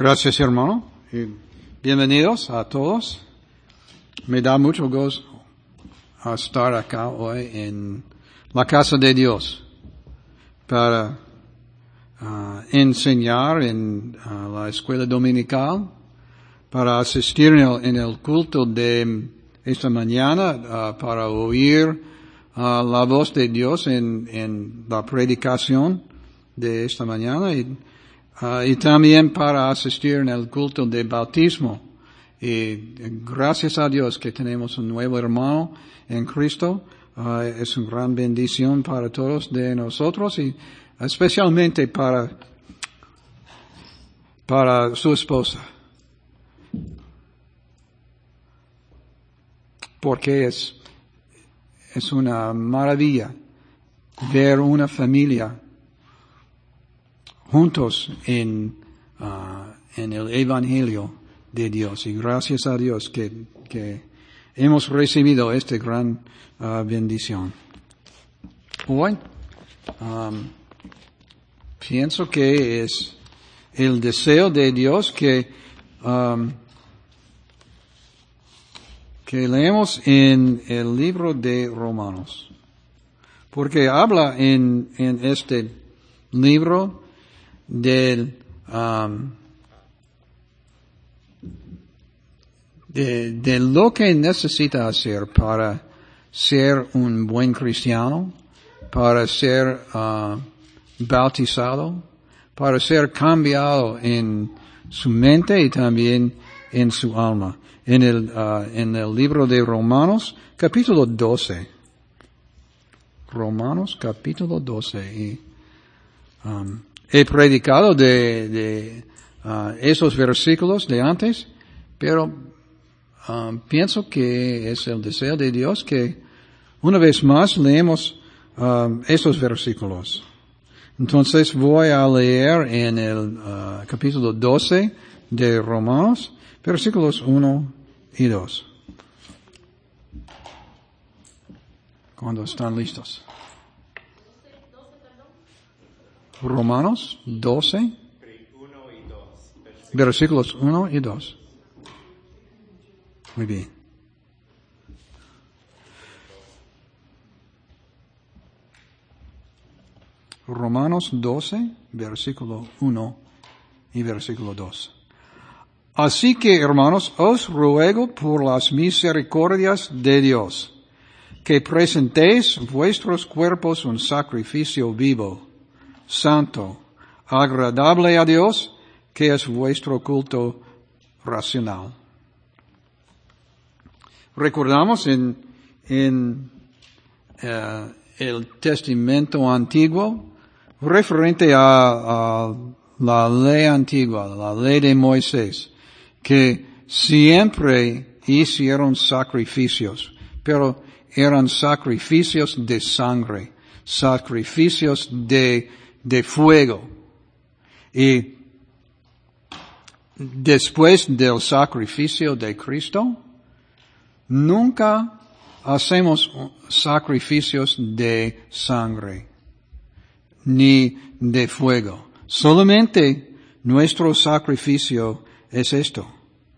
Gracias, hermano, y bienvenidos a todos. Me da mucho gozo estar acá hoy en la casa de Dios para enseñar en la escuela dominical, para asistir en el culto de esta mañana, para oír la voz de Dios en la predicación de esta mañana y también para asistir en el culto de bautismo. Y gracias a Dios que tenemos un nuevo hermano en Cristo. Es una gran bendición para todos de nosotros y especialmente para su esposa. Porque es una maravilla ver una familia juntos en el Evangelio de Dios. Y gracias a Dios que hemos recibido esta gran bendición. Hoy, pienso que es el deseo de Dios que leemos en el libro de Romanos. Porque habla en este libro de lo que necesita hacer para ser un buen cristiano, para ser bautizado, para ser cambiado en su mente y también en su alma. En el libro de Romanos, capítulo 12. Romanos, capítulo 12. Y, he predicado de esos versículos de antes, pero pienso que es el deseo de Dios que una vez más leemos esos versículos. Entonces voy a leer en el capítulo 12 de Romanos, versículos 1 y 2. Cuando están listos. Romanos 12, versículos 1 y 2. Muy bien. Romanos 12, versículo 1 y versículo 2. Así que, hermanos, os ruego por las misericordias de Dios, que presentéis vuestros cuerpos un sacrificio vivo, santo, agradable a Dios, que es vuestro culto racional. Recordamos en el Testamento Antiguo, referente a la ley antigua, la ley de Moisés, que siempre hicieron sacrificios, pero eran sacrificios de sangre, sacrificios de fuego. Y después del sacrificio de Cristo, nunca hacemos sacrificios de sangre, ni de fuego. Solamente nuestro sacrificio es esto: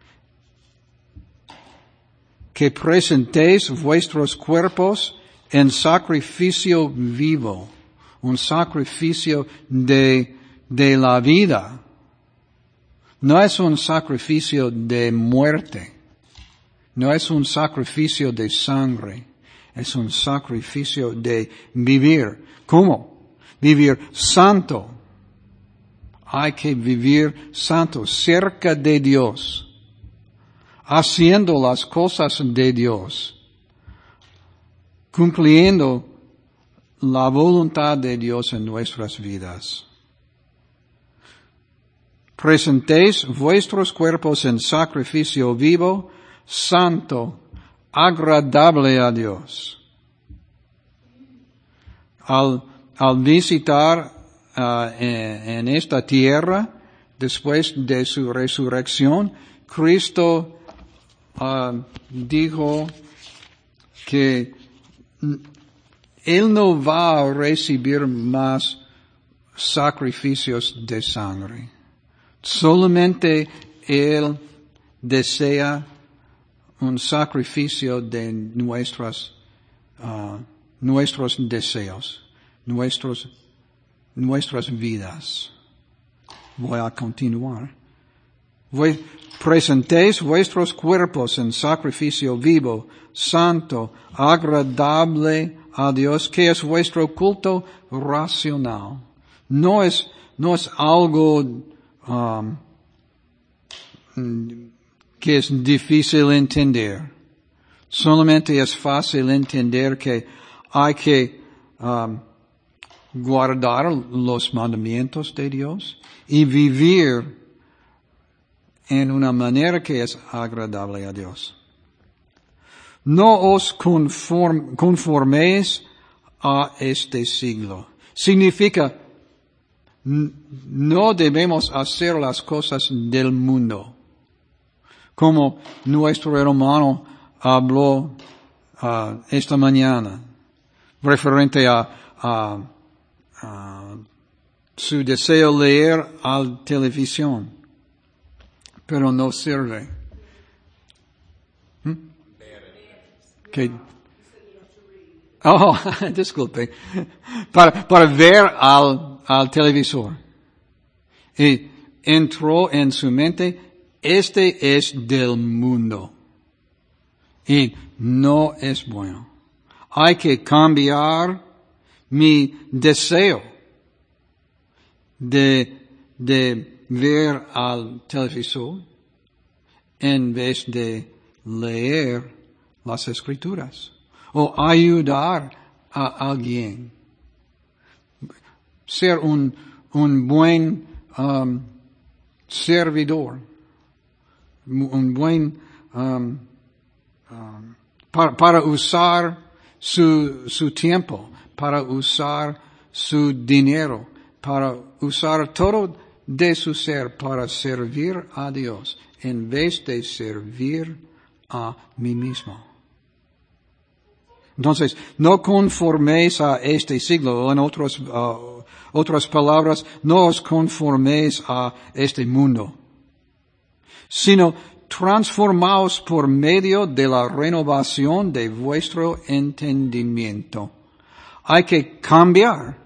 que presentéis vuestros cuerpos en sacrificio vivo, un sacrificio de la vida. No es un sacrificio de muerte. No es un sacrificio de sangre. Es un sacrificio de vivir. ¿Cómo? Vivir santo. Hay que vivir santo, cerca de Dios, haciendo las cosas de Dios, cumpliendo la voluntad de Dios en nuestras vidas. Presentéis vuestros cuerpos en sacrificio vivo, santo, agradable a Dios. Al visitar en esta tierra, después de su resurrección, Cristo dijo que Él no va a recibir más sacrificios de sangre. Solamente Él desea un sacrificio de nuestros deseos, nuestras vidas. Voy a continuar. Presentéis vuestros cuerpos en sacrificio vivo, santo, agradable a Dios, que es vuestro culto racional. No es algo que es difícil entender. Solamente es fácil entender que hay que guardar los mandamientos de Dios y vivir en una manera que es agradable a Dios. No os conforméis a este siglo. Significa, no debemos hacer las cosas del mundo. Como nuestro hermano habló esta mañana, referente a su deseo leer a televisión, pero no sirve. ¿Qué? Oh, disculpe. Para ver al televisor. Y entró en su mente, este es del mundo. Y no es bueno. Hay que cambiar mi deseo de ver al televisor en vez de leer las Escrituras o ayudar a alguien. Ser un buen servidor, un buen para usar su tiempo, para usar su dinero, para usar todo de su ser para servir a Dios en vez de servir a mí mismo. Entonces, no conforméis a este siglo, o en otras palabras, no os conforméis a este mundo, sino transformaos por medio de la renovación de vuestro entendimiento. Hay que cambiar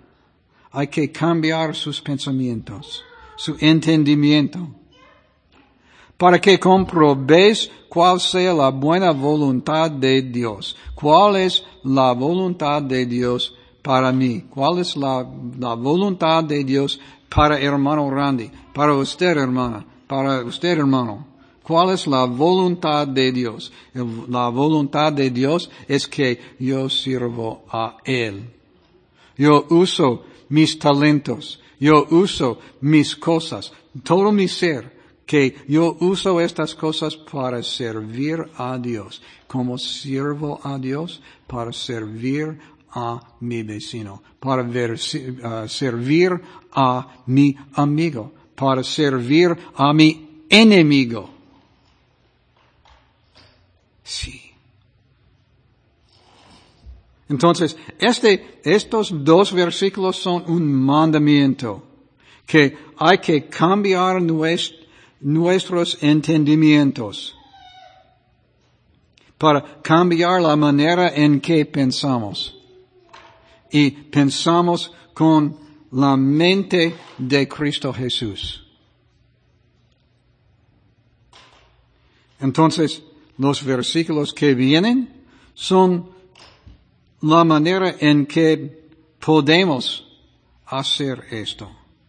sus pensamientos, su entendimiento, para que comprobéis cuál sea la buena voluntad de Dios. ¿Cuál es la voluntad de Dios para mí? ¿Cuál es la voluntad de Dios para hermano Randy? Para usted, hermana. Para usted, hermano. ¿Cuál es la voluntad de Dios? La voluntad de Dios es que yo sirvo a Él. Yo uso mis talentos. Yo uso mis cosas. Todo mi ser. Que yo uso estas cosas para servir a Dios. Como sirvo a Dios para servir a mi vecino. Para servir a mi amigo. Para servir a mi enemigo. Sí. Entonces, estos dos versículos son un mandamiento. Que hay que cambiar nuestros entendimientos para cambiar la manera en que pensamos y pensamos con la mente de Cristo Jesús. Entonces, los versículos que vienen son la manera en que podemos hacer esto.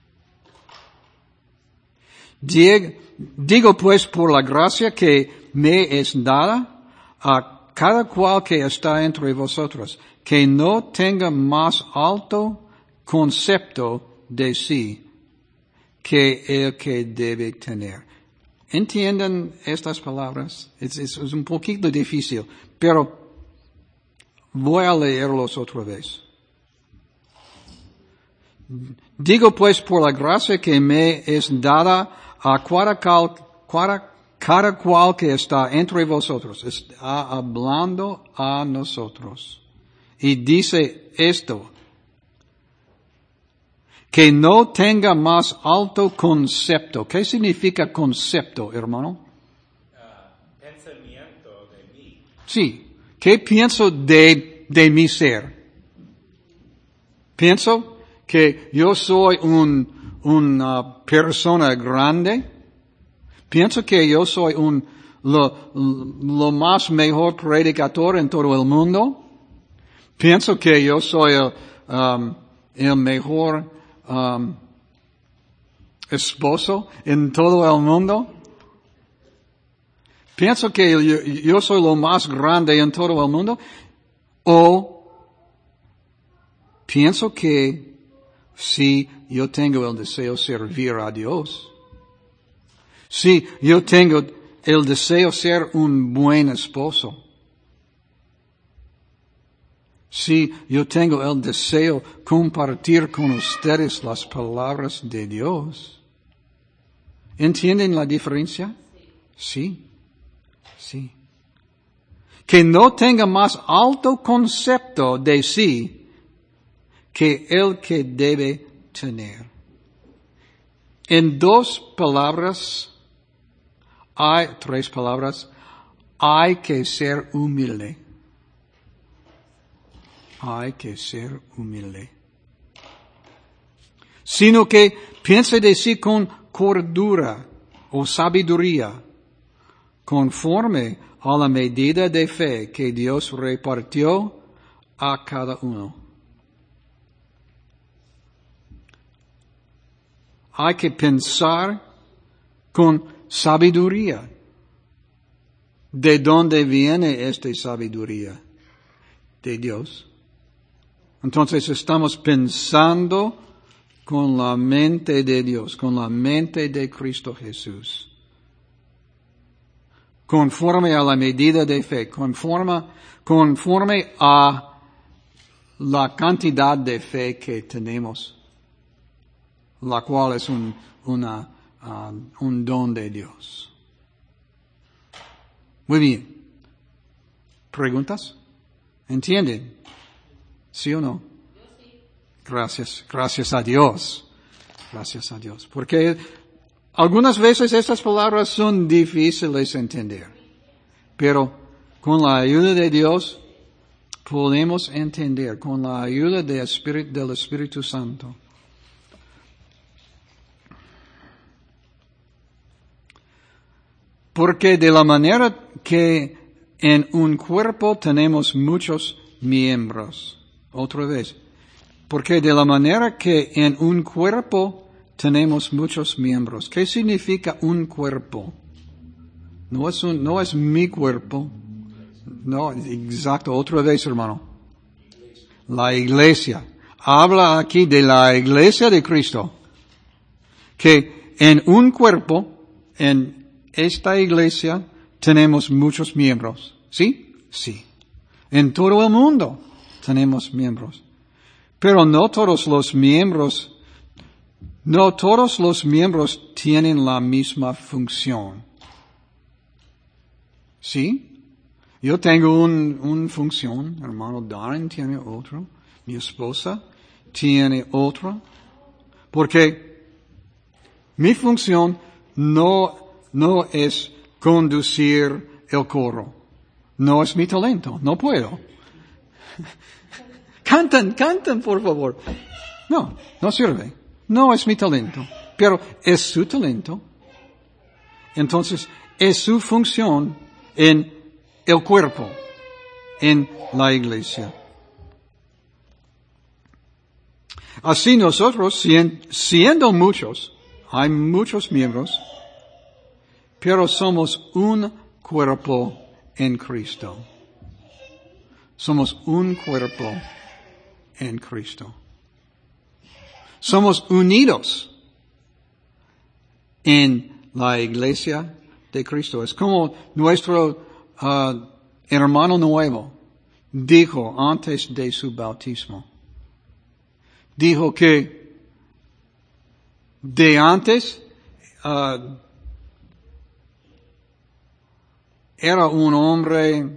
Digo pues por la gracia que me es dada a cada cual que está entre vosotros, que no tenga más alto concepto de sí que el que debe tener. ¿Entienden estas palabras? Es un poquito difícil, pero voy a leerlos otra vez. Digo pues por la gracia que me es dada a cada cual que está entre vosotros, está hablando a nosotros. Y dice esto, que no tenga más alto concepto. ¿Qué significa concepto, hermano? Pensamiento de mí. Sí. ¿Qué pienso de mi ser? Pienso que yo soy una persona grande. Pienso que yo soy lo más mejor predicador en todo el mundo. Pienso que yo soy el mejor esposo en todo el mundo. Pienso que yo soy lo más grande en todo el mundo. O pienso que si yo tengo el deseo de servir a Dios, si yo tengo el deseo de ser un buen esposo, si yo tengo el deseo de compartir con ustedes las palabras de Dios, ¿entienden la diferencia? Sí, sí. Que no tenga más alto concepto de sí que el que debe tener. En tres palabras, hay que ser humilde. Hay que ser humilde. Sino que piense de sí con cordura o sabiduría, conforme a la medida de fe que Dios repartió a cada uno. Hay que pensar con sabiduría. ¿De dónde viene esta sabiduría? De Dios. Entonces estamos pensando con la mente de Dios, con la mente de Cristo Jesús. Conforme a la medida de fe, conforme a la cantidad de fe que tenemos, la cual es un don de Dios. Muy bien. ¿Preguntas? ¿Entienden? ¿Sí o no? Gracias a Dios. Gracias a Dios. Porque algunas veces estas palabras son difíciles de entender. Pero con la ayuda de Dios podemos entender, con la ayuda del Espíritu Santo. Porque de la manera que en un cuerpo tenemos muchos miembros. Otra vez. Porque de la manera que en un cuerpo tenemos muchos miembros. ¿Qué significa un cuerpo? No es mi cuerpo. No, exacto. Otra vez, hermano. La iglesia. Habla aquí de la iglesia de Cristo. Que en un cuerpo, en esta iglesia, tenemos muchos miembros. ¿Sí? Sí. En todo el mundo tenemos miembros. Pero no todos los miembros tienen la misma función. ¿Sí? Yo tengo una función, hermano Darren tiene otro, mi esposa tiene otra, porque mi función no es conducir el coro. No es mi talento, no puedo. Canten, por favor. No sirve. No es mi talento, pero es su talento. Entonces, es su función en el cuerpo, en la iglesia. Así nosotros, siendo muchos, hay muchos miembros, pero somos un cuerpo en Cristo. Somos un cuerpo en Cristo. Somos unidos en la iglesia de Cristo. Es como nuestro hermano nuevo dijo antes de su bautismo. Dijo que de antes era un hombre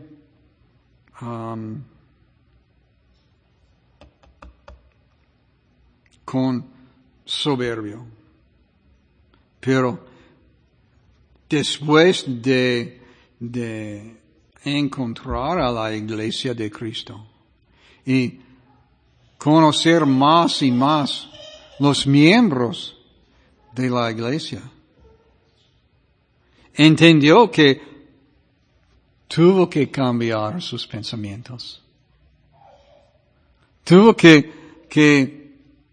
con soberbio. Pero después de encontrar a la iglesia de Cristo y conocer más y más los miembros de la iglesia, entendió que tuvo que cambiar sus pensamientos. Tuvo que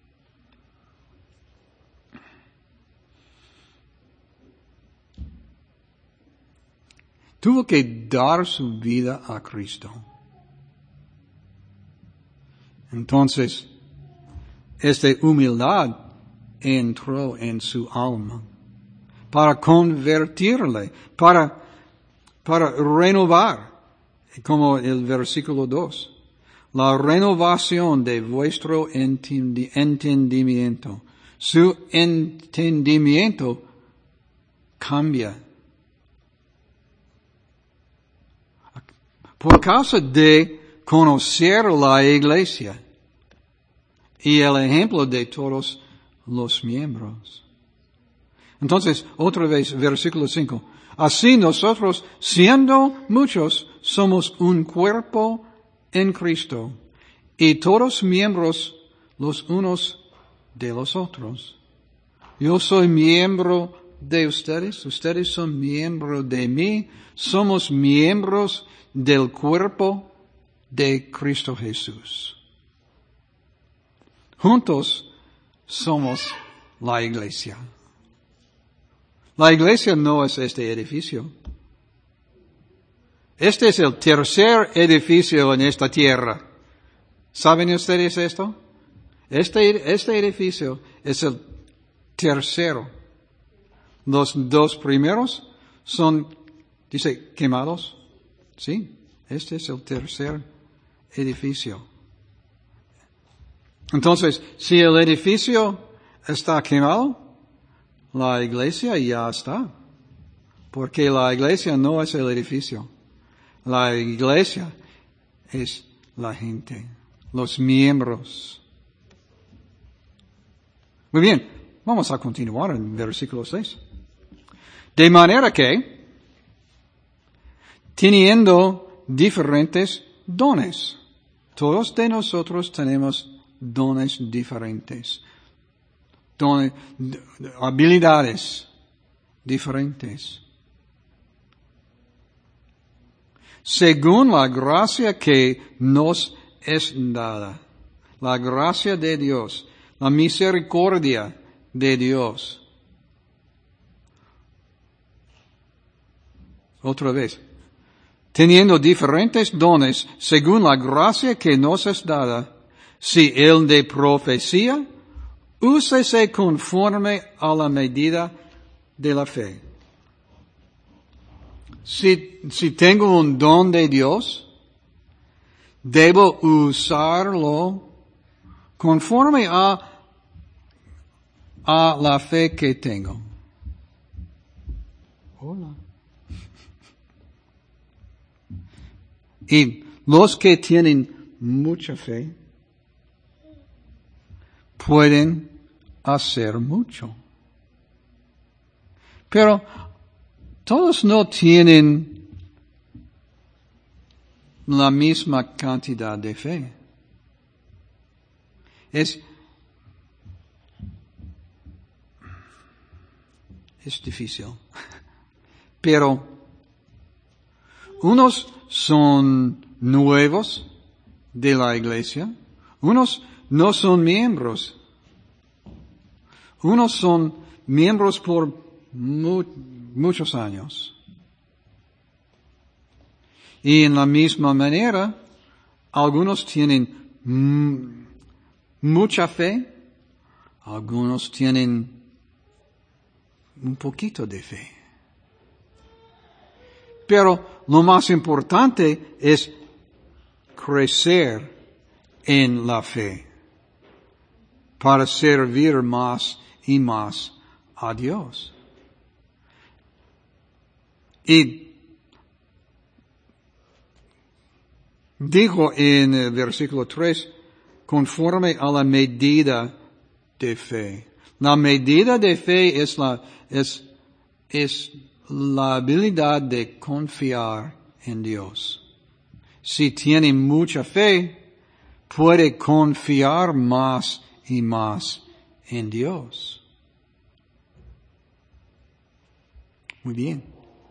dar su vida a Cristo. Entonces, esta humildad entró en su alma para convertirle, para renovar, como el versículo 2, la renovación de vuestro entendimiento. Su entendimiento cambia. Por causa de conocer la iglesia y el ejemplo de todos los miembros. Entonces, otra vez, versículo 5. Así nosotros, siendo muchos, somos un cuerpo en Cristo, y todos miembros los unos de los otros. Yo soy miembro de ustedes son miembros de mí, somos miembros del cuerpo de Cristo Jesús. Juntos somos la iglesia. La iglesia no es este edificio. Este es el tercer edificio en esta tierra. ¿Saben ustedes esto? Este edificio es el tercero. Los dos primeros son, dice, quemados. Sí, este es el tercer edificio. Entonces, si el edificio está quemado, la iglesia ya está. Porque la iglesia no es el edificio. La iglesia es la gente, los miembros. Muy bien, vamos a continuar en versículo 6. De manera que, teniendo diferentes dones, todos de nosotros tenemos dones diferentes, habilidades diferentes. Según la gracia que nos es dada, la gracia de Dios, la misericordia de Dios. Otra vez. Teniendo diferentes dones, según la gracia que nos es dada, si el de profecía, úsese conforme a la medida de la fe. Si tengo un don de Dios, debo usarlo conforme a la fe que tengo. Hola. Y los que tienen mucha fe pueden hacer mucho. Pero todos no tienen la misma cantidad de fe. Es difícil. Pero unos son nuevos de la iglesia, unos no son miembros. Unos son miembros por muchos años. Y en la misma manera, algunos tienen mucha fe, algunos tienen un poquito de fe. Pero lo más importante es crecer en la fe para servir más y más a Dios. Y dijo en el versículo 3, conforme a la medida de fe. La medida de fe es la habilidad de confiar en Dios. Si tiene mucha fe, puede confiar más y más en Dios. Muy bien.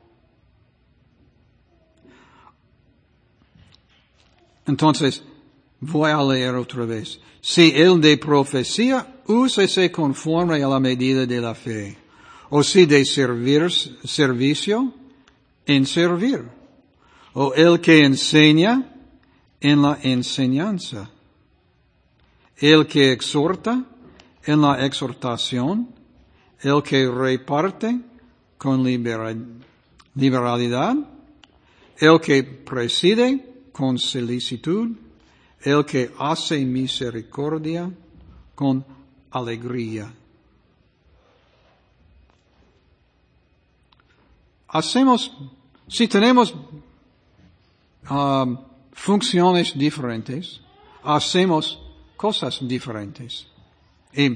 Entonces, voy a leer otra vez. Si el de profecía, úsese conforme a la medida de la fe. O si de servicio, en servir. O el que enseña, en la enseñanza. El que exhorta, en la exhortación. El que reparte, con liberalidad. El que preside, con solicitud. El que hace misericordia, con alegría. Si tenemos funciones diferentes, hacemos cosas diferentes. Y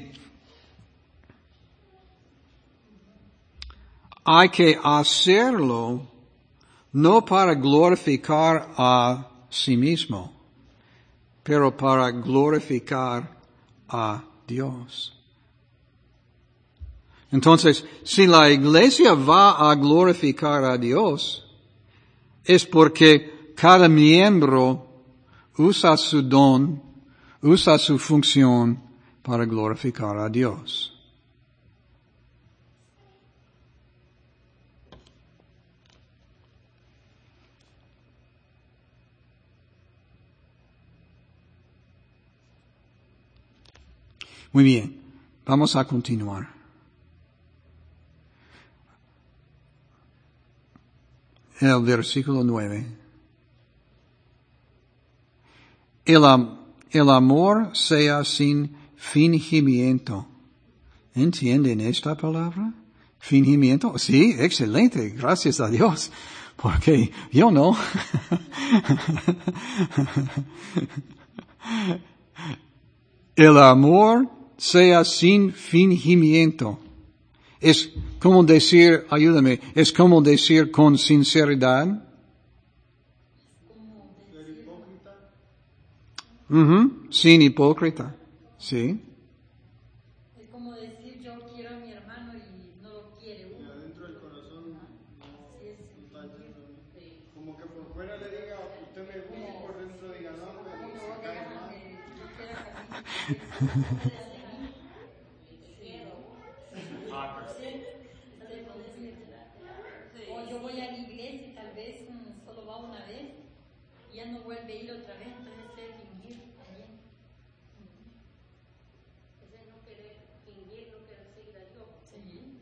hay que hacerlo no para glorificar a sí mismo, pero para glorificar a Dios. Entonces, si la iglesia va a glorificar a Dios, es porque cada miembro usa su don, usa su función para glorificar a Dios. Muy bien, vamos a continuar. El versículo 9. El amor sea sin fingimiento. ¿Entienden esta palabra? ¿Fingimiento? Sí, excelente, gracias a Dios. Porque yo no. El amor sea sin fingimiento. Es como decir, ayúdame, es como decir con sinceridad. Sin hipócrita. Sí. Es como decir yo quiero a mi hermano y no lo quiere uno. Adentro del corazón no está yendo. Como que por fuera le diga, usted me gusta, y por dentro diga, no, me cae mal. O yo voy a la iglesia y tal vez solo va una vez y ya no vuelve a ir otra vez, entonces es fingir también. Ese no querer fingir, no querer seguir a Dios. Sí.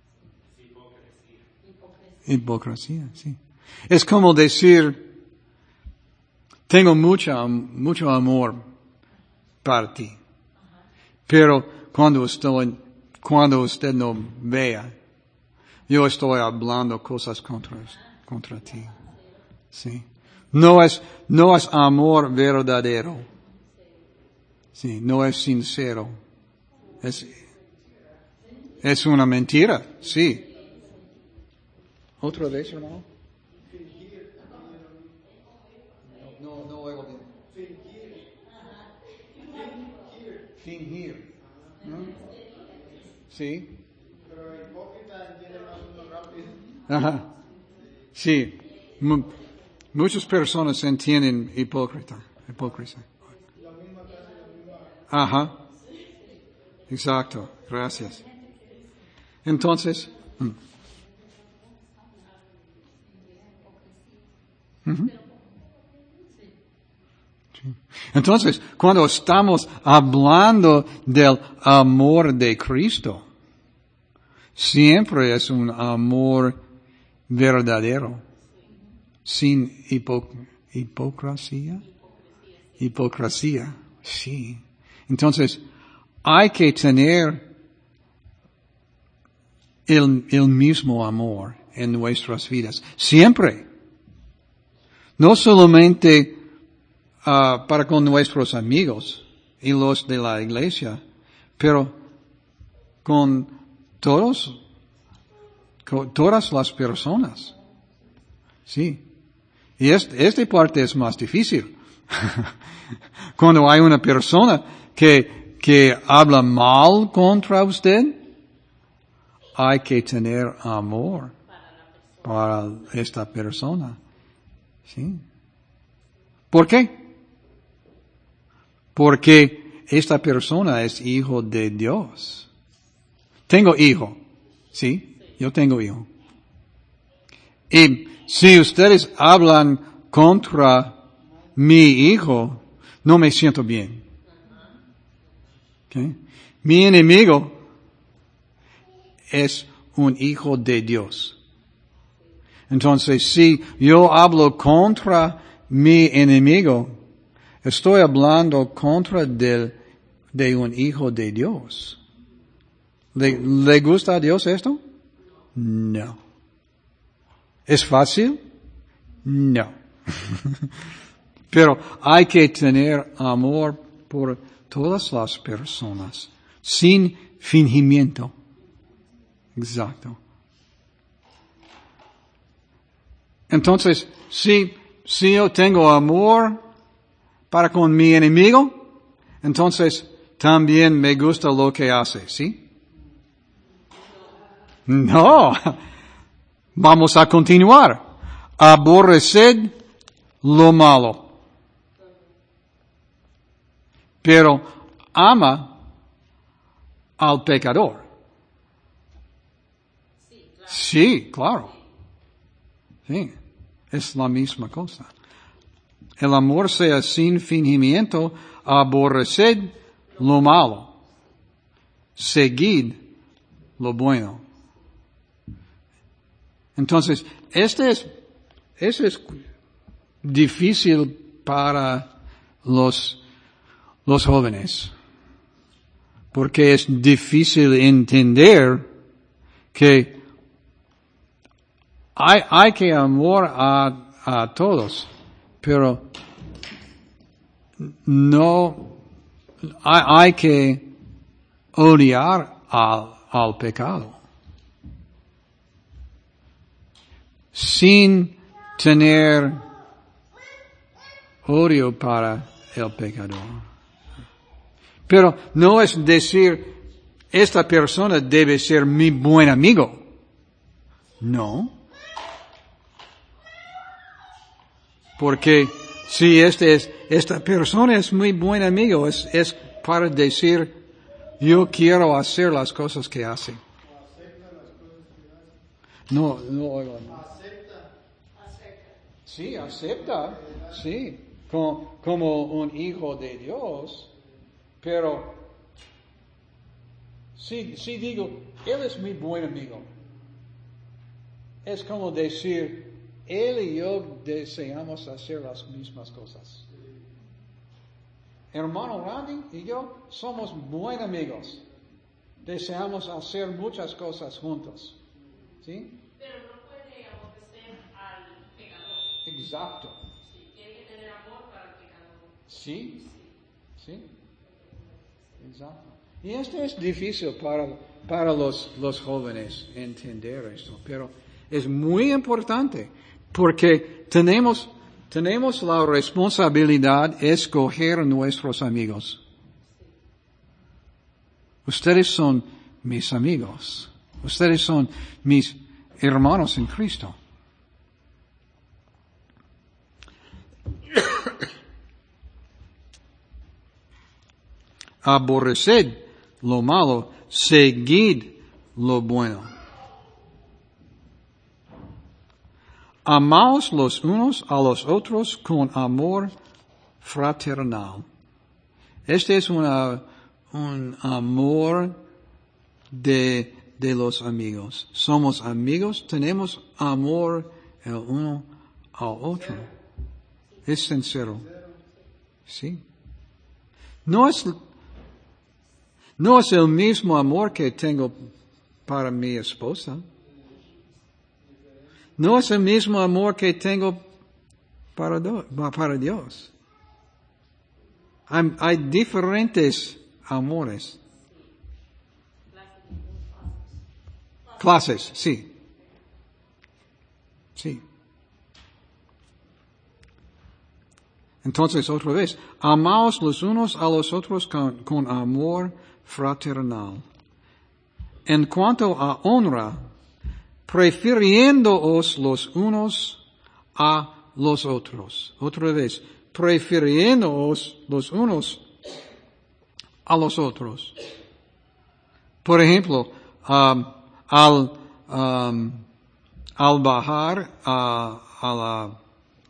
Hipocresía, sí. Es como decir, tengo mucho amor para ti. Pero cuando usted no vea, yo estoy hablando cosas contra ti. Sí. No es amor verdadero. Sí, no es sincero. Es una mentira, sí. ¿Otra vez, hermano? No oigo bien. Fingir. ¿No? Sí. Pero el hipócrita entiende más uno rápido. Ajá. Sí. Muchas personas entienden hipócrita. Ajá. Exacto. Gracias. Entonces. Entonces, cuando estamos hablando del amor de Cristo, siempre es un amor verdadero, sin hipocresía. Hipocresía, sí. Entonces, hay que tener el mismo amor en nuestras vidas, siempre. No solamente para con nuestros amigos y los de la iglesia, pero con todas las personas. Sí. Y esta parte es más difícil. Cuando hay una persona que habla mal contra usted, hay que tener amor para esta persona. ¿Sí? ¿Por qué? Porque esta persona es hijo de Dios. Tengo hijo. ¿Sí? Yo tengo hijo. Y si ustedes hablan contra mi hijo, no me siento bien. ¿Okay? Mi enemigo es un hijo de Dios. Entonces, si yo hablo contra mi enemigo, estoy hablando contra de un hijo de Dios. ¿Le gusta a Dios esto? No. ¿Es fácil? No. Pero hay que tener amor por todas las personas, sin fingimiento. Exacto. Entonces, si yo tengo amor para con mi enemigo, entonces también me gusta lo que hace, ¿sí? No. Vamos a continuar. Aborreced lo malo. Pero ama al pecador. Sí, claro. Sí, es la misma cosa. El amor sea sin fingimiento, aborreced lo malo. Seguid lo bueno. Entonces, eso es difícil para los jóvenes. Porque es difícil entender que hay que amar a todos, pero no hay que odiar al pecado. Sin tener odio para el pecador. Pero no es decir, esta persona debe ser mi buen amigo. No. Porque si esta persona es mi buen amigo, es para decir, yo quiero hacer las cosas que hace. No oigo. Sí, acepta, sí, como un hijo de Dios, pero si digo, él es mi buen amigo, es como decir, él y yo deseamos hacer las mismas cosas. Hermano Randy y yo somos buenos amigos, deseamos hacer muchas cosas juntos, ¿sí? Pero no puede aborrecer al pecador. Exacto. Sí, tiene que tener amor para el pecador. Sí. Exacto. Y esto es difícil para los jóvenes entender esto, pero es muy importante porque tenemos la responsabilidad de escoger nuestros amigos. Ustedes son mis amigos. Ustedes son mis hermanos en Cristo. Aborreced lo malo, seguid lo bueno. Amaos los unos a los otros con amor fraternal. Este es un amor de los amigos. Somos amigos, tenemos amor el uno al otro. Es sincero. Sí. No es el mismo amor que tengo para mi esposa. No es el mismo amor que tengo para Dios. Hay diferentes amores. Clases, sí. Sí. Entonces, otra vez, amaos los unos a los otros con amor fraternal. En cuanto a honra, prefiriéndoos los unos a los otros. Otra vez, prefiriéndoos los unos a los otros. Por ejemplo, al bajar a la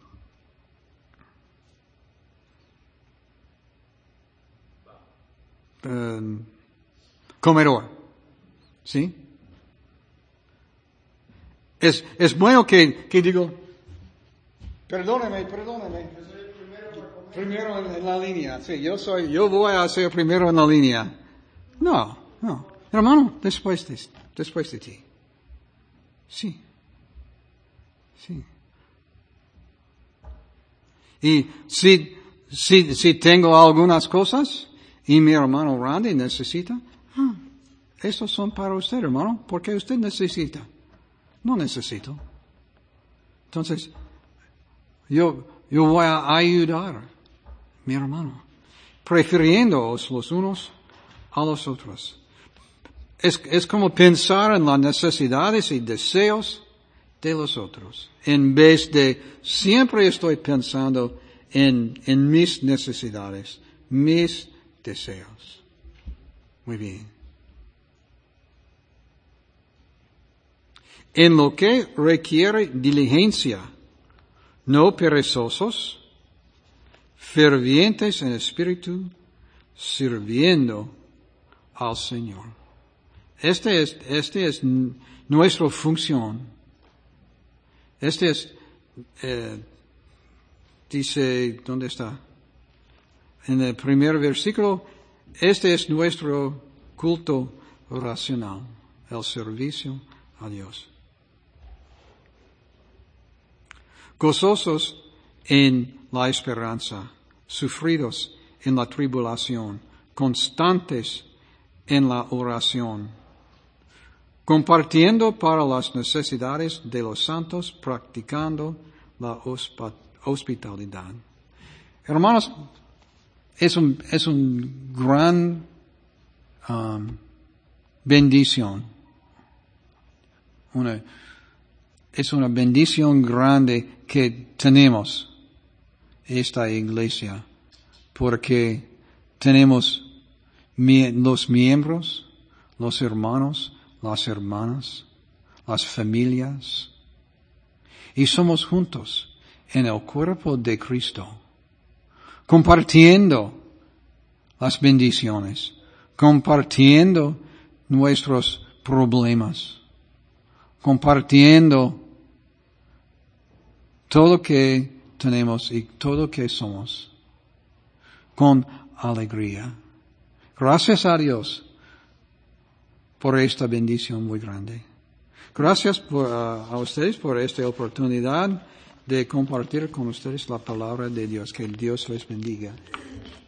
comedor, ¿sí? Es bueno que digo, perdóneme. Primero en la línea, sí, yo voy a ser primero en la línea. No, hermano, después de ti. Sí. Y si tengo algunas cosas y mi hermano Randy necesita, estos son para usted, hermano, porque usted necesita. No necesito. Entonces, yo voy a ayudar mi hermano, prefiriéndoos los unos a los otros. Es como pensar en las necesidades y deseos de los otros, en vez de siempre estoy pensando en mis necesidades, mis deseos. Muy bien. En lo que requiere diligencia, no perezosos, fervientes en espíritu, sirviendo al Señor. Este es nuestra función. Dice, ¿dónde está? En el primer versículo, este es nuestro culto racional, el servicio a Dios. Gozosos en la esperanza, sufridos en la tribulación, constantes en la oración, compartiendo para las necesidades de los santos, practicando la hospitalidad. Hermanos, es un gran bendición. Es una bendición grande que tenemos esta iglesia, porque tenemos los miembros, los hermanos, las hermanas, las familias, y somos juntos en el cuerpo de Cristo, compartiendo las bendiciones, compartiendo nuestros problemas, compartiendo todo lo que tenemos y todo lo que somos con alegría. Gracias a Dios por esta bendición muy grande. Gracias a ustedes por esta oportunidad de compartir con ustedes la palabra de Dios. Que Dios les bendiga.